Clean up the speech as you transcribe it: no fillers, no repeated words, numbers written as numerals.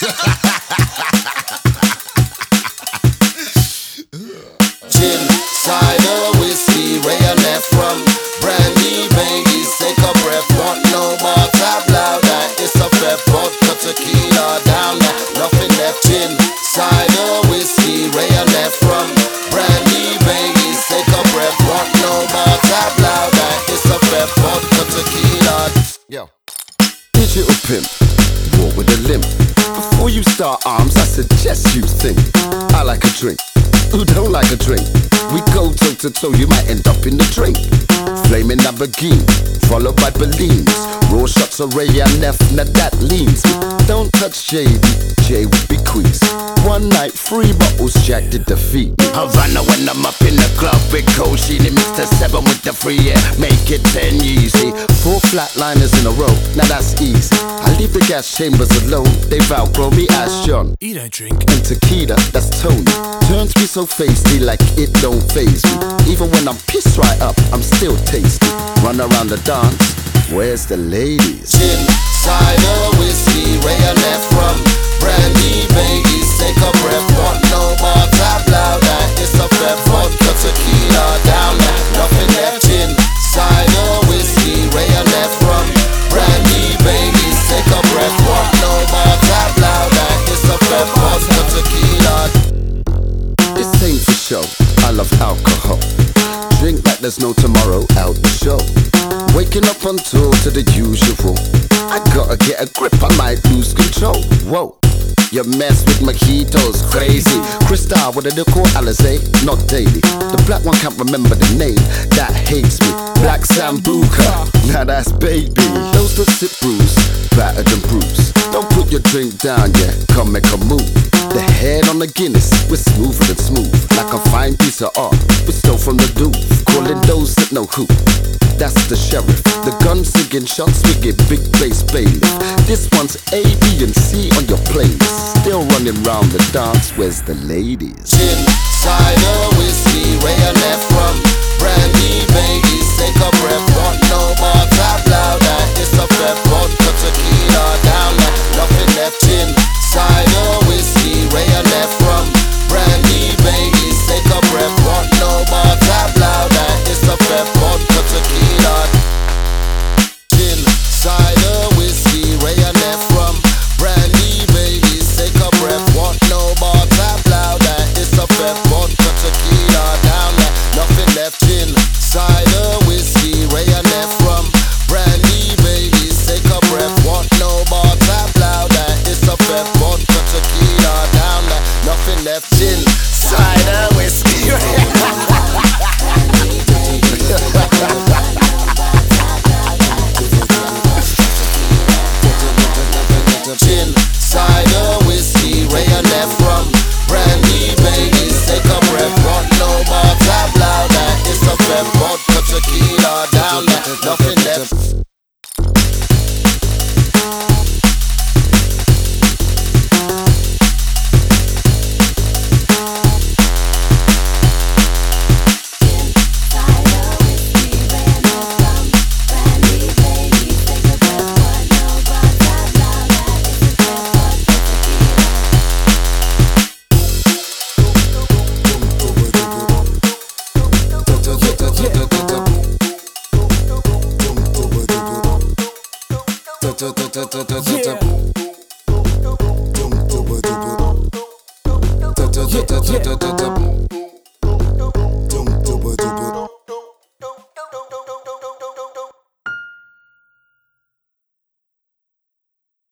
Gin, cider, whiskey, Ray and F from brandy, Baileys, take a breath. Want no more tab louder. It's a fed vodka, tequila down there. Nothing left. Gin, cider, whiskey, Ray and F from brandy, Baileys, take a breath. Want no more tab louder. It's a fed vodka, tequila. Yo. Digital pimp, walk with a limp. Before you start arms, I suggest you think. I like a drink. Who don't like a drink? We go toe to toe, you might end up in the drink. Flaming Lamborghini, followed by Bellines. Raw shots of Ray and F, now that leans me. Don't touch JD, J would be queasy. One night, 3 bottles, Jack did defeat me. Havana when I'm up in the club with Koshini, Mr. 7 with the free air, make it 10 easy. 4 flatliners in a row, now that's easy. I leave the gas chambers alone, they've outgrown me as John. You don't drink. And tequila, that's Tony. Turns me so feisty like it don't faze me. Even when I'm pissed right up, I'm still tasty. Run around the dance, where's the ladies? Gin, cider, whiskey, Ray and F from brandy, Baileys, take a breath. Want no more tab louder. It's a fed vodka, tequila down there. Nothing left. Gin, cider, whiskey, Ray and F from brandy, Baileys, take a breath. Want no more tab louder. It's a fed vodka, tequila. This ain't for show, I love alcohol. Drink like there's no tomorrow, out the show. Waking up on tour to the usual. I gotta get a grip, I might lose control. Whoa, you mess with mojitos, crazy. Cristal, what do they call Alizé? Not daily. The black one can't remember the name, that hates me. Black Sambuca, now that's baby. Those that sip brews, battered and bruised. Don't put your drink down, yeah, come make a move. The head on the Guinness, we're smoother than smooth. Like a fine piece of art, we stole from the Louvre. Calling those that know who, that's the sheriff. The gun singing shots, we get big bass bailiff. This one's A, B, and C on your playlist. Still running round the dance, where's the ladies? Gin, cider, whiskey, Ray and F from brandy, Baileys, take a breath. Want no more tab louder. It's a fed vodka, tequila down there. Nothing left. Gin, cider, whiskey, Ray and F from brandy, Baileys, take a breath. Want no more tab louder. It's a fed vodka, tequila. Gin, cider, whiskey, Ray and F from brandy, Baileys, take a breath. Want no more tab louder. It's a fed vodka, tequila down there. Nothing left. Gin, cider, whiskey, Ray and F from brandy, Baileys, take a breath. Want no more tab louder. It's a fed vodka, tequila down there. Nothing left. Gin, cider, whiskey. Gin, cider, whiskey, Ray and F from brandy, Baileys, take a breath. Want no more tab louder. It's a fed vodka, tequila down there. Nothing left. Yeah.